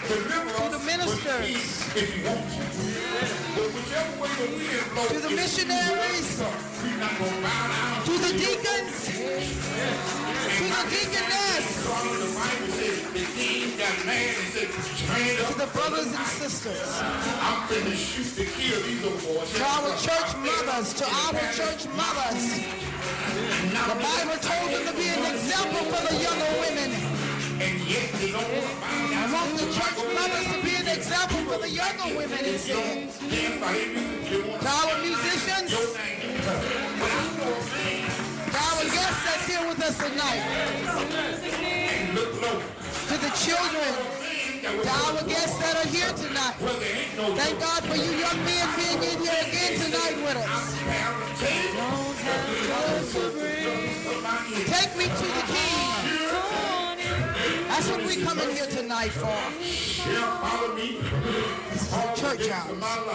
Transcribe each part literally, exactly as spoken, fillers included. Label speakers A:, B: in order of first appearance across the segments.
A: to the ministers, to the missionaries, to the deacons, to the deaconess, to the brothers and sisters, to our church mothers, to our church mothers. The Bible told them to be an example for the younger women. I want the church mothers to be an example for the younger women, it said. To our musicians, to our guests that's here with us tonight, to the children, to our guests that are here tonight. Thank God for you young men being in here again tonight with us. Take me to the King. That's what we come in here tonight for. This is a church house.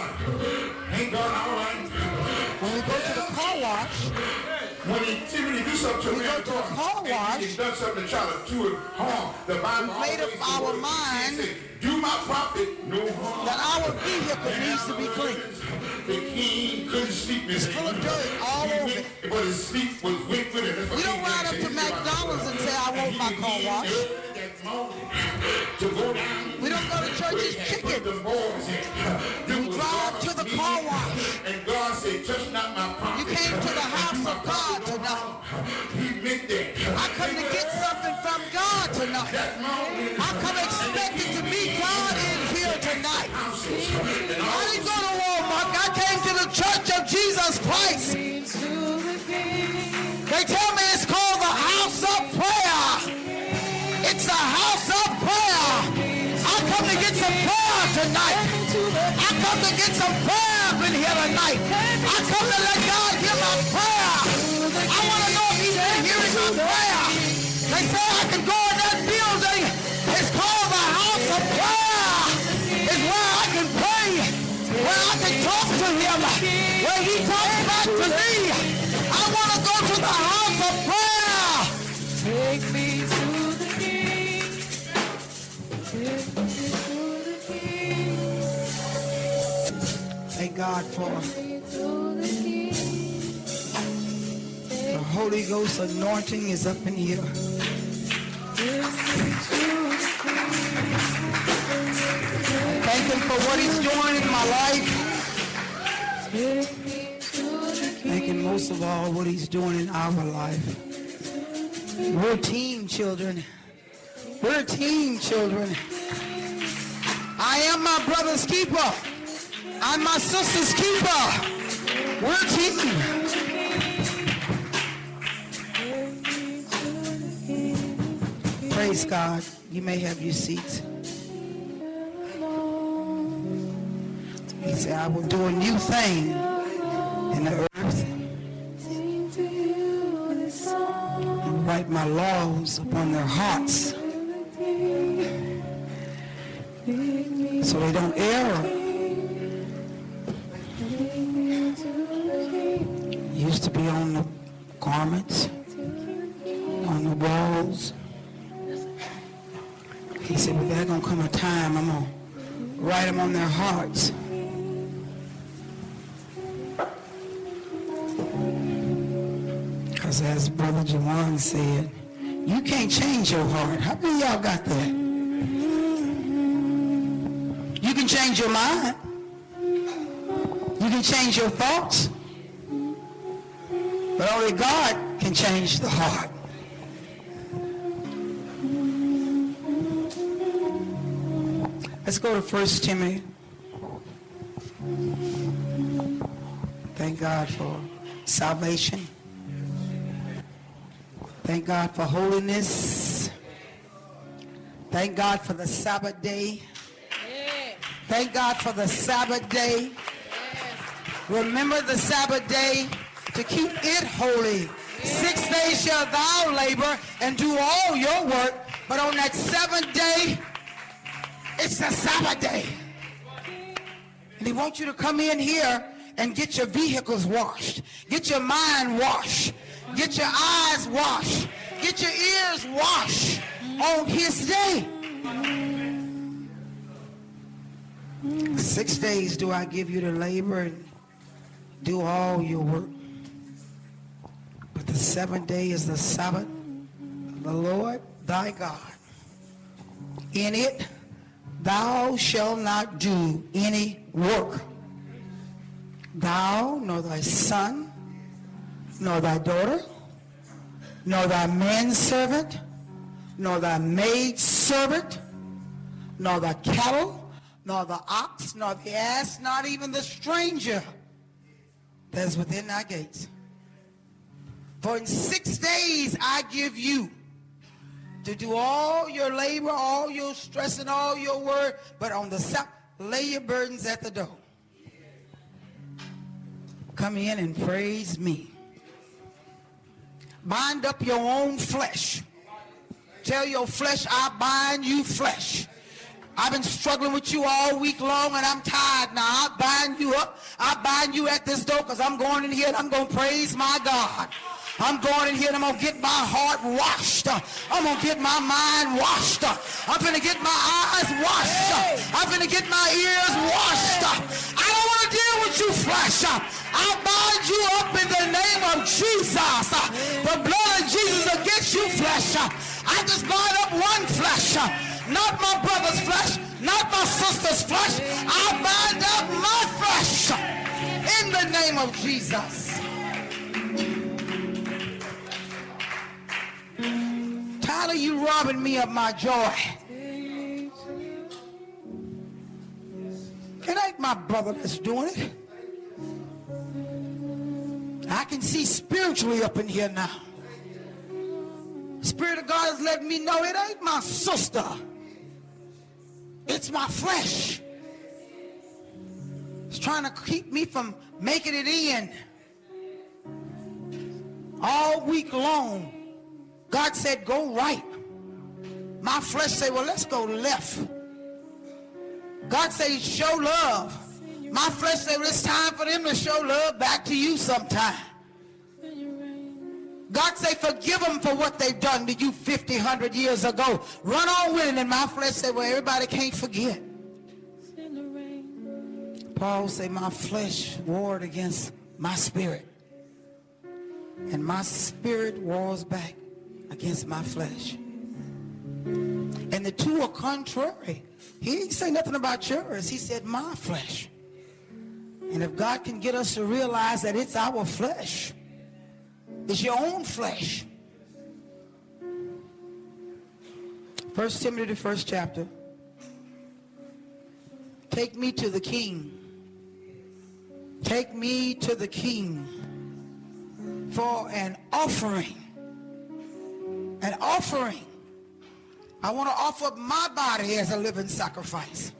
A: When we go to the car wash,
B: when he typically do something to
A: we go to the car wash,
B: he's done something to try to do it harm. The Bible
A: we've made up our mind
B: do my prophet no harm.
A: that our vehicle needs to be clean.
B: The king couldn't sleep in
A: It's full of dirt all over it.
B: But his sleep was wet with it.
A: You don't ride up to McDonald's and say, I want my car washed. We don't go to church's chicken. We drive to the car wash.
B: And God said, touch not my prophet.
A: You came to the house of God tonight.
B: He meant that.
A: I come to get something from God tonight. I come expecting to meet God in here tonight. I didn't go to Walmart. I came to the Church of Jesus Christ. They tell me it's called the house of prayer. It's a house of prayer. I come to get some prayer tonight. I come to get some prayer up in here tonight. I come to let God hear my prayer. I want to know if he's been hearing my prayer. They say I can go in that building. It's called the house of prayer. It's where I can pray, where I can talk to him, where he talks back to me. I want to go to the house of prayer.
C: Take me to the King. Take me to the King.
A: Thank God for the Holy Ghost anointing is up in here. Thank him for what he's doing in my life. Thank him most of all what he's doing in our life. We're team children. We're team children. I am my brother's keeper. I'm my sister's keeper. We're team. Praise God. You may have your seats. He said, I will do a new thing in the earth and write my laws upon their hearts so they don't err. Used to be on the garments, on the walls. He said, but there's going to come a time I'm going to write them on their hearts. Because as Brother Jawan said, you can't change your heart. How many of y'all got that? You can change your mind. You can change your thoughts. But only God can change the heart. Let's go to First Timothy. Thank God for salvation. Thank God for holiness. Thank God for the Sabbath day. Thank God for the Sabbath day. Remember the Sabbath day to keep it holy. Six days shall thou labor and do all your work, but on that seventh day, it's the Sabbath day. And he wants you to come in here and get your vehicles washed. Get your mind washed. Get your eyes washed. Get your ears washed on his day. Six days do I give you to labor and do all your work. But the seventh day is the Sabbath of the Lord thy God. In it thou shalt not do any work. Thou, nor thy son, nor thy daughter, nor thy manservant, nor thy maidservant, nor thy cattle, nor the ox, nor the ass, not even the stranger that is within thy gates. For in six days I give you to do all your labor, all your stress, and all your work, but on the Sabbath, lay your burdens at the door. Come in and praise me. Bind up your own flesh. Tell your flesh, I bind you flesh. I've been struggling with you all week long and I'm tired now. I bind you up. I bind you at this door because I'm going in here and I'm going to praise my God. I'm going in here and I'm going to get my heart washed. I'm going to get my mind washed. I'm going to get my eyes washed. I'm going to get my ears washed. I don't want to deal with you flesh. I bind you up in the name of Jesus. The blood of Jesus against you flesh. I just bind up one flesh. Not my brother's flesh, not my sister's flesh. I bind up my flesh in the name of Jesus. Tired of you robbing me of my joy. It ain't my brother that's doing it. I can see spiritually up in here now. Spirit of God has let me know it ain't my sister. It's my flesh. It's trying to keep me from making it in. All week long, God said, go right. My flesh said, well, let's go left. God said, show love. My flesh said, well, it's time for them to show love back to you sometime. God say, forgive them for what they've done to you fifty, one hundred years ago. Run on with it. And my flesh said, well, everybody can't forget. Paul said, my flesh warred against my spirit. And my spirit wars back against my flesh. And the two are contrary. He didn't say nothing about yours. He said, my flesh. And if God can get us to realize that it's our flesh, it's your own flesh. First Timothy, the first chapter. Take me to the king. Take me to the king for an offering. An offering. I want to offer my body as a living sacrifice.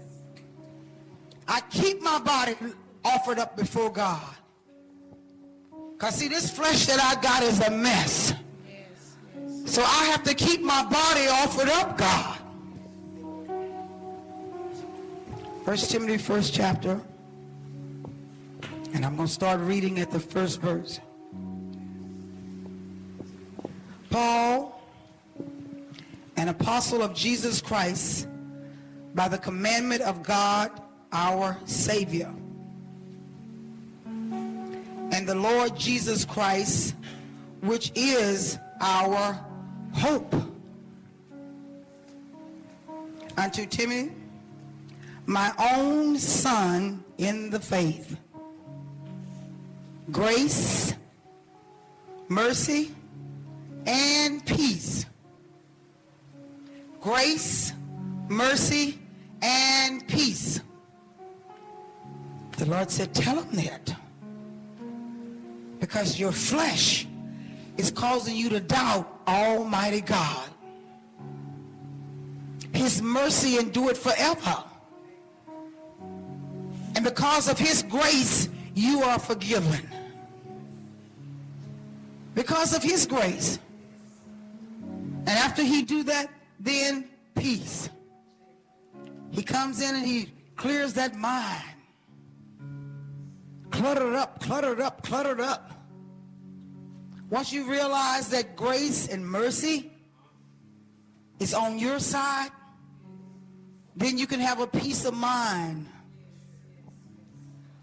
A: I keep my body offered up before God. Because see, this flesh that I got is a mess. So I have to keep my body offered up, God. First Timothy, first chapter. And I'm going to start reading at the first verse. Paul, an apostle of Jesus Christ, by the commandment of God, our Savior, and the Lord Jesus Christ, which is our hope. Unto Timothy, my own son in the faith, grace, mercy, and peace. Grace, mercy, and peace. The Lord said, tell him that. Because your flesh is causing you to doubt Almighty God. His mercy endureth forever. And because of his grace, you are forgiven. Because of his grace. And after he do that, then peace. He comes in and he clears that mind. Cluttered up, cluttered up, cluttered up. Once you realize that grace and mercy is on your side, then you can have a peace of mind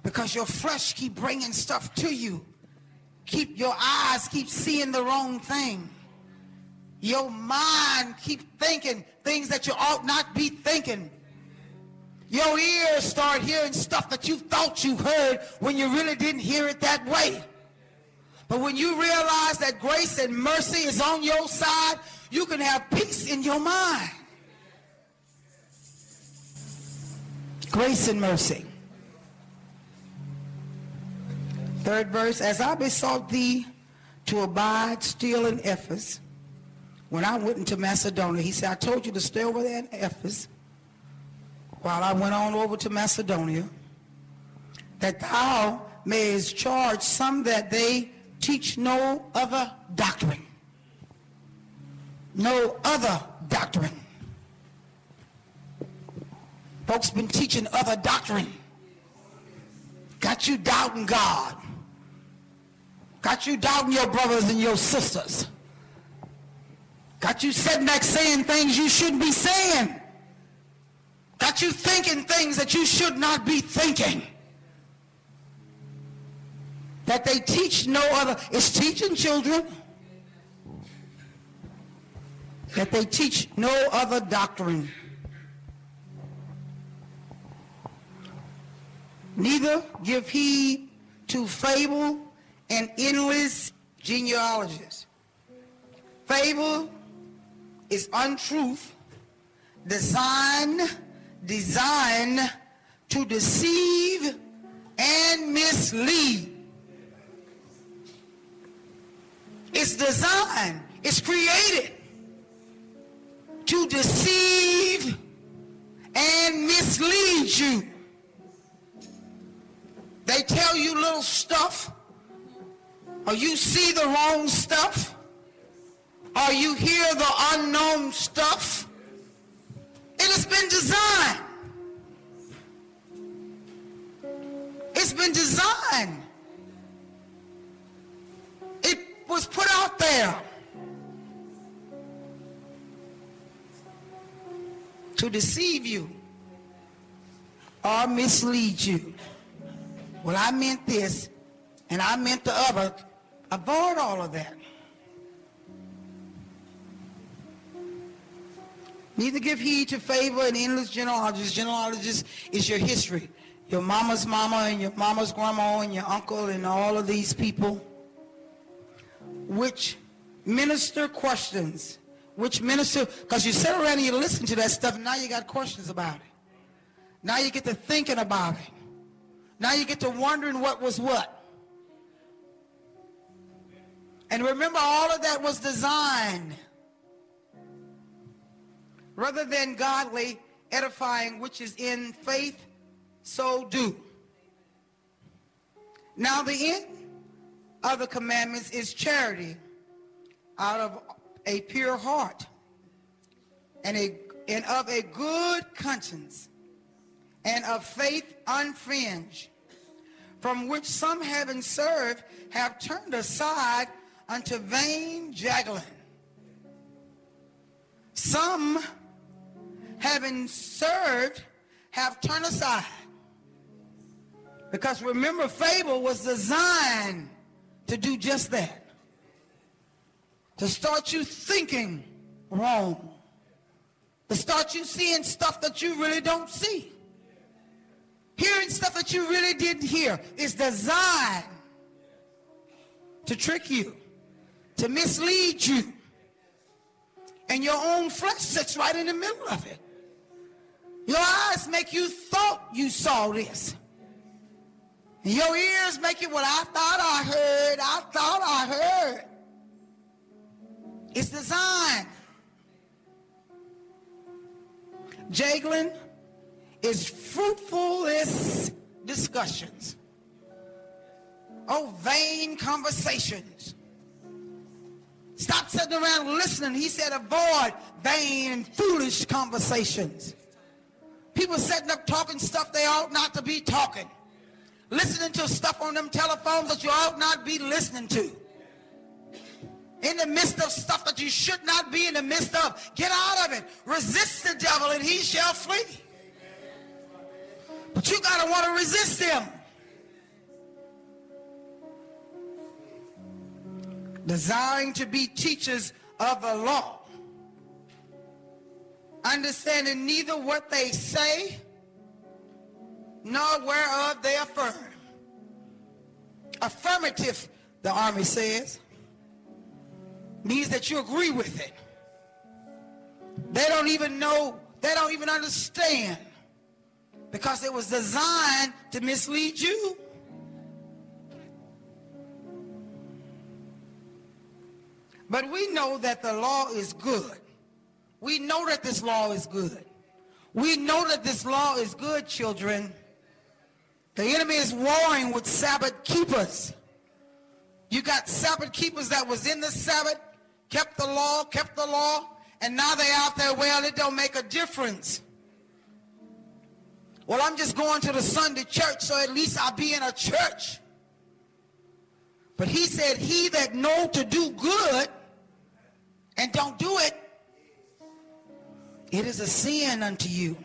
A: Because your flesh keep bringing stuff to you. Keep your eyes keep seeing the wrong thing. Your mind keep thinking things that you ought not be thinking. Your ears start hearing stuff that you thought you heard when you really didn't hear it that way. But when you realize that grace and mercy is on your side, you can have peace in your mind. Grace and mercy. Third verse, as I besought thee to abide still in Ephesus, when I went into Macedonia, he said, I told you to stay over there in Ephesus while I went on over to Macedonia, that thou mayest charge some that they teach no other doctrine. No other doctrine. Folks been teaching other doctrine. Got you doubting God. Got you doubting your brothers and your sisters. Got you sitting back saying things you shouldn't be saying. Got you thinking things that you should not be thinking. That they teach no other. It's teaching children. That they teach no other doctrine. Neither give heed to fable and endless genealogies. Fable is untruth, design, design to deceive and mislead. It's designed, it's created to deceive and mislead you. They tell you little stuff, or you see the wrong stuff, or you hear the unknown stuff. It has been designed. It's been designed. It was put out there to deceive you or mislead you. Well, I meant this, and I meant the other. Avoid all of that. Neither give heed to favor and endless genealogies. Genealogies is your history. Your mama's mama and your mama's grandma and your uncle and all of these people. Which minister questions. Which minister, because you sit around and you listen to that stuff, and now you got questions about it. Now you get to thinking about it. Now you get to wondering what was what. And remember, all of that was designed rather than godly edifying, which is in faith, so do. Now the end of the commandments is charity out of a pure heart and, a, and of a good conscience and of faith unfringed, from which some having served have turned aside unto vain juggling. Some having served have turned aside. Because remember, fable was designed to do just that. To start you thinking wrong. To start you seeing stuff that you really don't see. Hearing stuff that you really didn't hear. It's designed to trick you, to mislead you. And your own flesh sits right in the middle of it. Your eyes make you thought you saw this. And your ears make you, well, I thought I heard, I thought I heard. It's designed. Juggling is fruitfulness discussions. Oh, vain conversations. Stop sitting around listening. He said avoid vain and foolish conversations. People sitting up talking stuff they ought not to be talking. Listening to stuff on them telephones that you ought not be listening to. In the midst of stuff that you should not be in the midst of. Get out of it. Resist the devil and he shall flee. But you got to want to resist him. desiring to be teachers of the law, understanding neither what they say nor whereof they affirm. Affirmative, the army says, means that you agree with it. They don't even know, they don't even understand, because it was designed to mislead you. But we know that the law is good. We know that this law is good. We know that this law is good, children. The enemy is warring with Sabbath keepers. You got Sabbath keepers that was in the Sabbath, kept the law, kept the law, and now they're out there, well, it don't make a difference. Well, I'm just going to the Sunday church, so at least I'll be in a church. But he said, he that know to do good and don't do it, it is a sin unto you.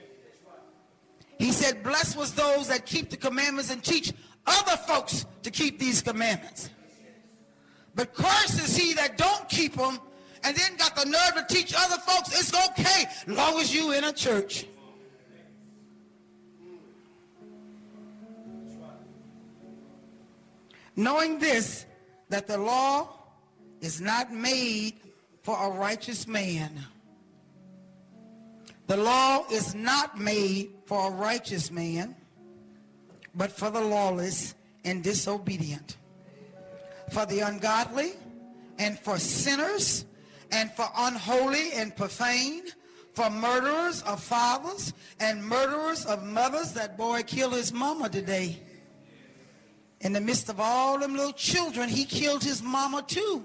A: He said, blessed was those that keep the commandments and teach other folks to keep these commandments. But cursed is he that don't keep them and then got the nerve to teach other folks it's okay as long as you in a church. Knowing this, that the law is not made for a righteous man. The law is not made for a righteous man, but for the lawless and disobedient, for the ungodly, and for sinners, and for unholy and profane, for murderers of fathers and murderers of mothers. That boy killed his mama today. In the midst of all them little children, he killed his mama too.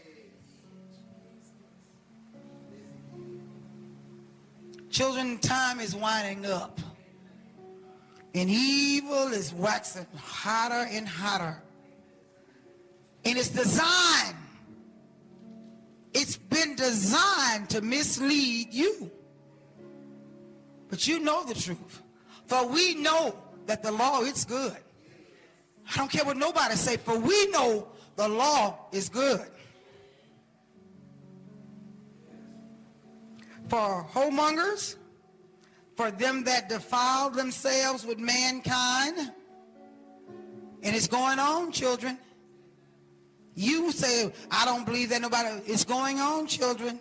A: Children, time is winding up. And evil is waxing hotter and hotter. And it's designed. It's been designed to mislead you. But you know the truth. For we know that the law is good. I don't care what nobody say, for we know the law is good. For whoremongers, for them that defile themselves with mankind. And it's going on, children. You say, I don't believe that nobody, it's going on, children.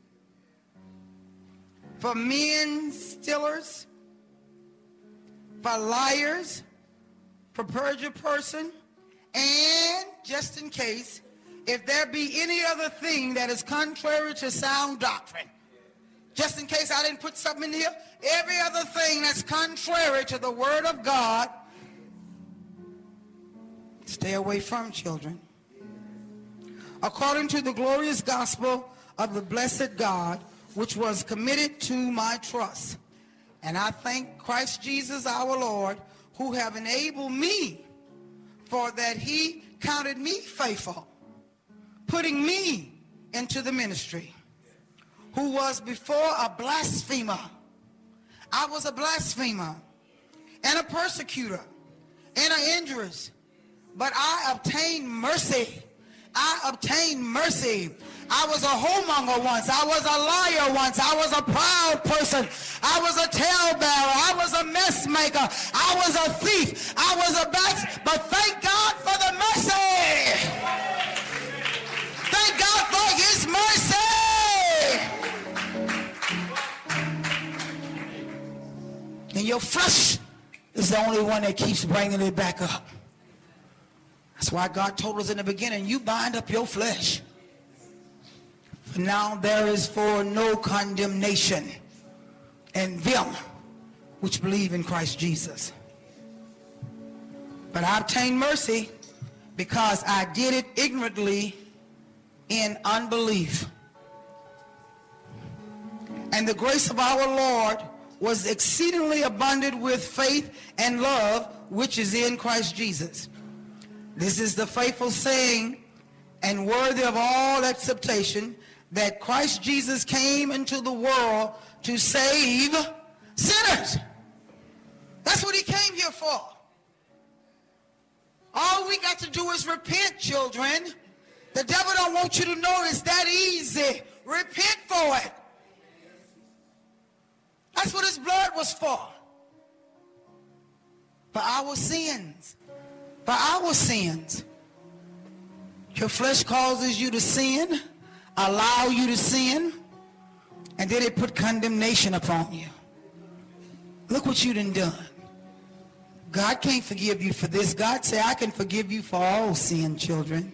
A: For men stealers, for liars, for perjured person, and just in case, if there be any other thing that is contrary to sound doctrine. Just in case I didn't put something in here, every other thing that's contrary to the word of God, stay away from, children. According to the glorious gospel of the blessed God, which was committed to my trust. And I thank Christ Jesus our Lord, who have enabled me, for that he counted me faithful, putting me into the ministry, who was before a blasphemer. I was a blasphemer and a persecutor and an injurious, but I obtained mercy. I obtained mercy. I was a whoremonger once. I was a liar once. I was a proud person. I was a talebearer. I was a mess maker. I was a thief. I was a bad. But thank God for the mercy. Thank God for his mercy. And your flesh is the only one that keeps bringing it back up. That's why God told us in the beginning, you bind up your flesh. For now there is for no condemnation in them which believe in Christ Jesus. But I obtained mercy because I did it ignorantly in unbelief. And the grace of our Lord was exceedingly abundant with faith and love, which is in Christ Jesus. This is the faithful saying and worthy of all acceptation, that Christ Jesus came into the world to save sinners. That's what he came here for. All we got to do is repent, children. The devil don't want you to know it's that easy. Repent for it. That's what his blood was for. For our sins. For our sins. Your flesh causes you to sin, allow you to sin, and then it put condemnation upon you. Look what you done done. God can't forgive you for this. God said, I can forgive you for all sin, children.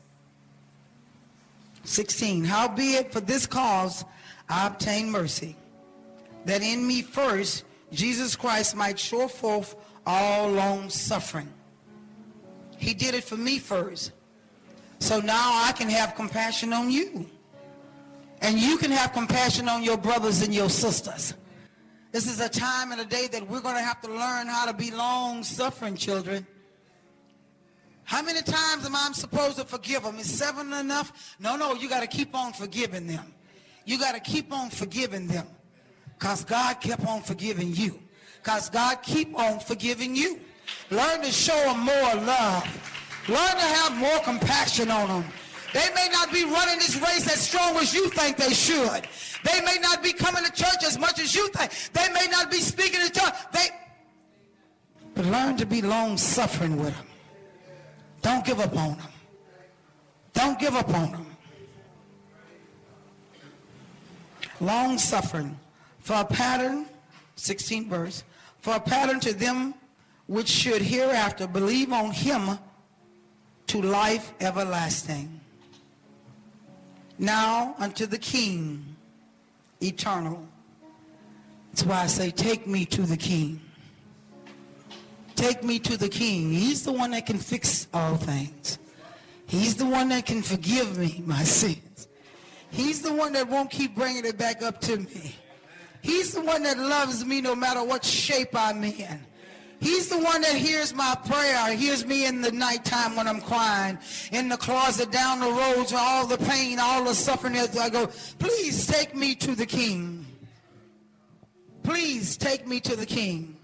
A: sixteen, howbeit for this cause I obtain mercy, that in me first Jesus Christ might show forth all long suffering. He did it for me first. So now I can have compassion on you. And you can have compassion on your brothers and your sisters. This is a time and a day that we're going to have to learn how to be long-suffering, children. How many times am I supposed to forgive them? Is seven enough? No, no, you got to keep on forgiving them. You got to keep on forgiving them. Because God kept on forgiving you. Because God keep on forgiving you. Learn to show them more love. Learn to have more compassion on them. They may not be running this race as strong as you think they should. They may not be coming to church as much as you think. They may not be speaking to church. They, but learn to be long-suffering with them. Don't give up on them. Don't give up on them. Long-suffering. For a pattern, sixteenth verse, for a pattern to them which should hereafter believe on him to life everlasting. Now unto the King, eternal. That's why I say, take me to the King. Take me to the King. He's the one that can fix all things. He's the one that can forgive me my sins. He's the one that won't keep bringing it back up to me. He's the one that loves me no matter what shape I'm in. He's the one that hears my prayer, hears me in the nighttime when I'm crying, in the closet, down the roads, all the pain, all the suffering. As I go, please take me to the King. Please take me to the King.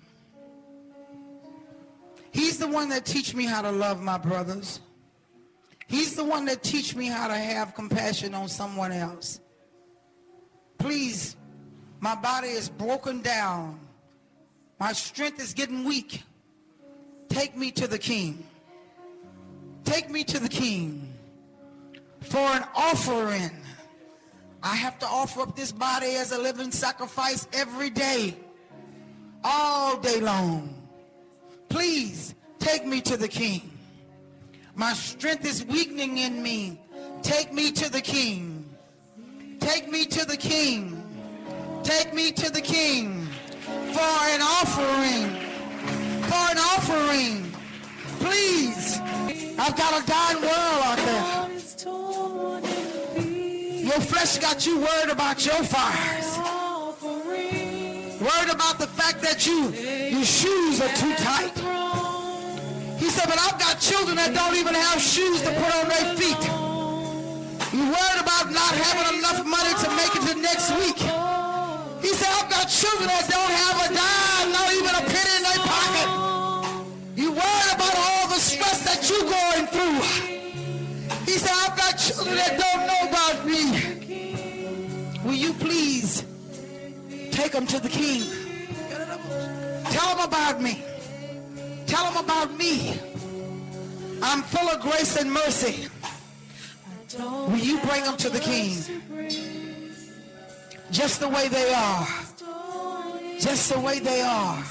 A: He's the one that teach me how to love my brothers. He's the one that teach me how to have compassion on someone else. Please, my body is broken down. My strength is getting weak. Take me to the King. Take me to the King. For an offering. I have to offer up this body as a living sacrifice every day. All day long. Please, take me to the King. My strength is weakening in me. Take me to the King. Take me to the King. Take me to the King. For an offering. For an offering. Please. I've got a dying world out there. Your flesh got you worried about your fires. Worried about the fact that you, your shoes are too tight. He said, but I've got children that don't even have shoes to put on their feet. You're worried about not having enough money to make it to next week. He said, I've got children that don't have a dime, not even a penny in their pocket. You worried about all the stress that you're going through. He said, I've got children that don't know about me. Will you please take them to the King? Tell them about me. Tell them about me. I'm full of grace and mercy. Will you bring them to the King? Just the way they are. Just the way they are.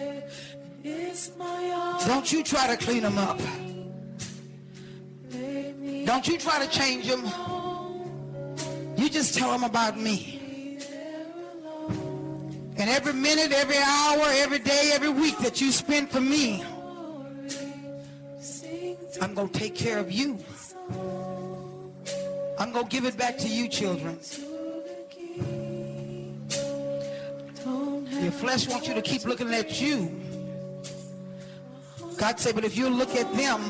A: Don't you try to clean them up. Don't you try to change them. You just tell them about me. And every minute, every hour, every day, every week that you spend for me, I'm going to take care of you. I'm going to give it back to you, children. Your flesh wants you to keep looking at you. God said, but if you look at them,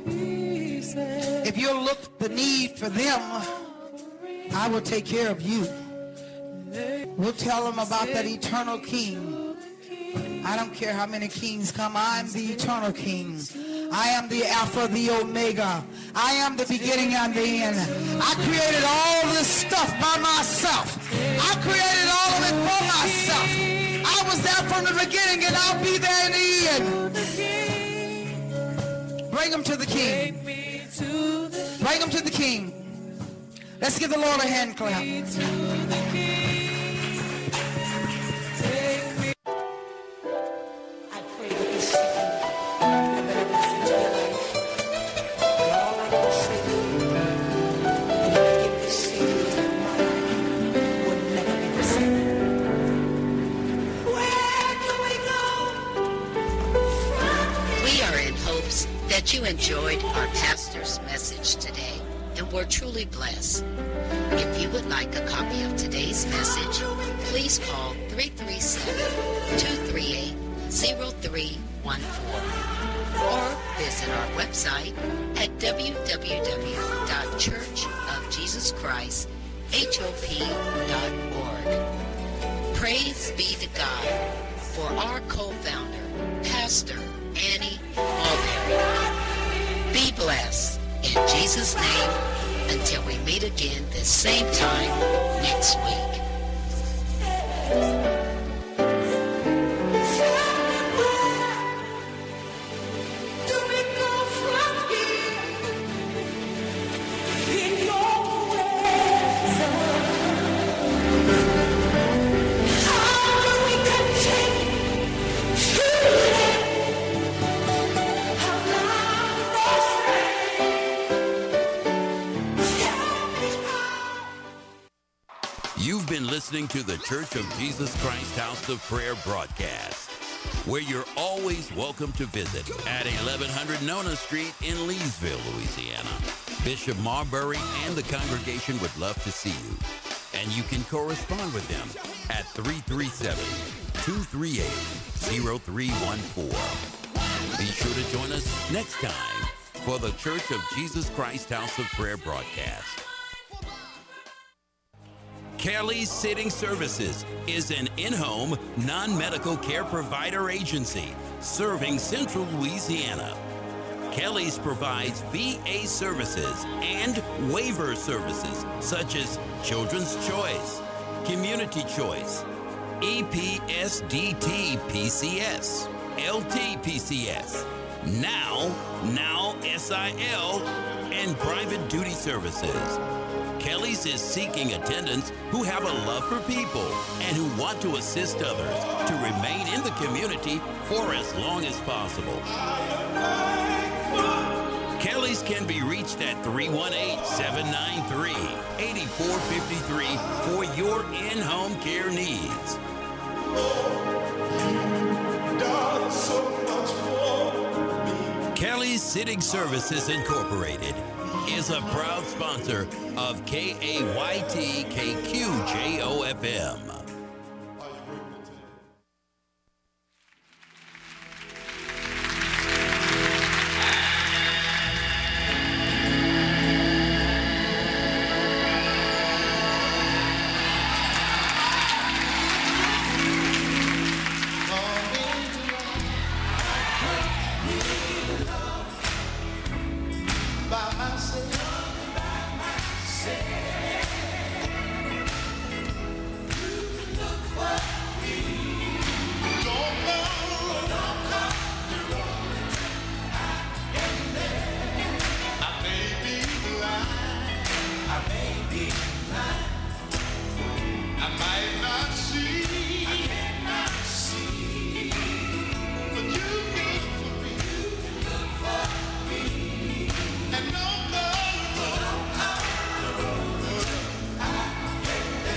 A: if you look the need for them, I will take care of you. We'll tell them about that eternal King. I don't care how many kings come. I'm the eternal King. I am the Alpha, the Omega. I am the beginning and the end. I created all this stuff by myself. I created all of it for myself. I was there from the beginning and I'll be there in the end. Bring them to the King. Bring them to the King. Let's give the Lord a hand clap.
D: That you enjoyed our pastor's message today and were truly blessed. If you would like a copy of today's message, please call three three seven, two three eight, zero three one four or visit our website at w w w dot church of jesus christ hop dot org. Praise be to God for our co-founder, Pastor Annie Mulberry. Be blessed in Jesus' name until we meet again this same time next week.
E: Listening to the Church of Jesus Christ House of Prayer broadcast, where you're always welcome to visit at eleven hundred Nona Street in Leesville, Louisiana. Bishop Marbury and the congregation would love to see you, and you can correspond with them at three three seven, two three eight, zero three one four. Be sure to join us next time for the Church of Jesus Christ House of Prayer broadcast. Kelly's Sitting Services is an in-home, non-medical care provider agency serving Central Louisiana. Kelly's provides V A services and waiver services such as Children's Choice, Community Choice, E P S D T P C S, L T P C S, Now, Now S I L, and Private Duty Services. Kelly's is seeking attendants who have a love for people and who want to assist others to remain in the community for as long as possible. Kelly's can be reached at three one eight, seven nine three, eight four five three for your in-home care needs. Kelly's Sitting Services Incorporated is a proud sponsor of K A Y T K Q J O F M.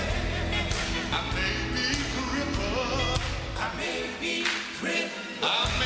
F: I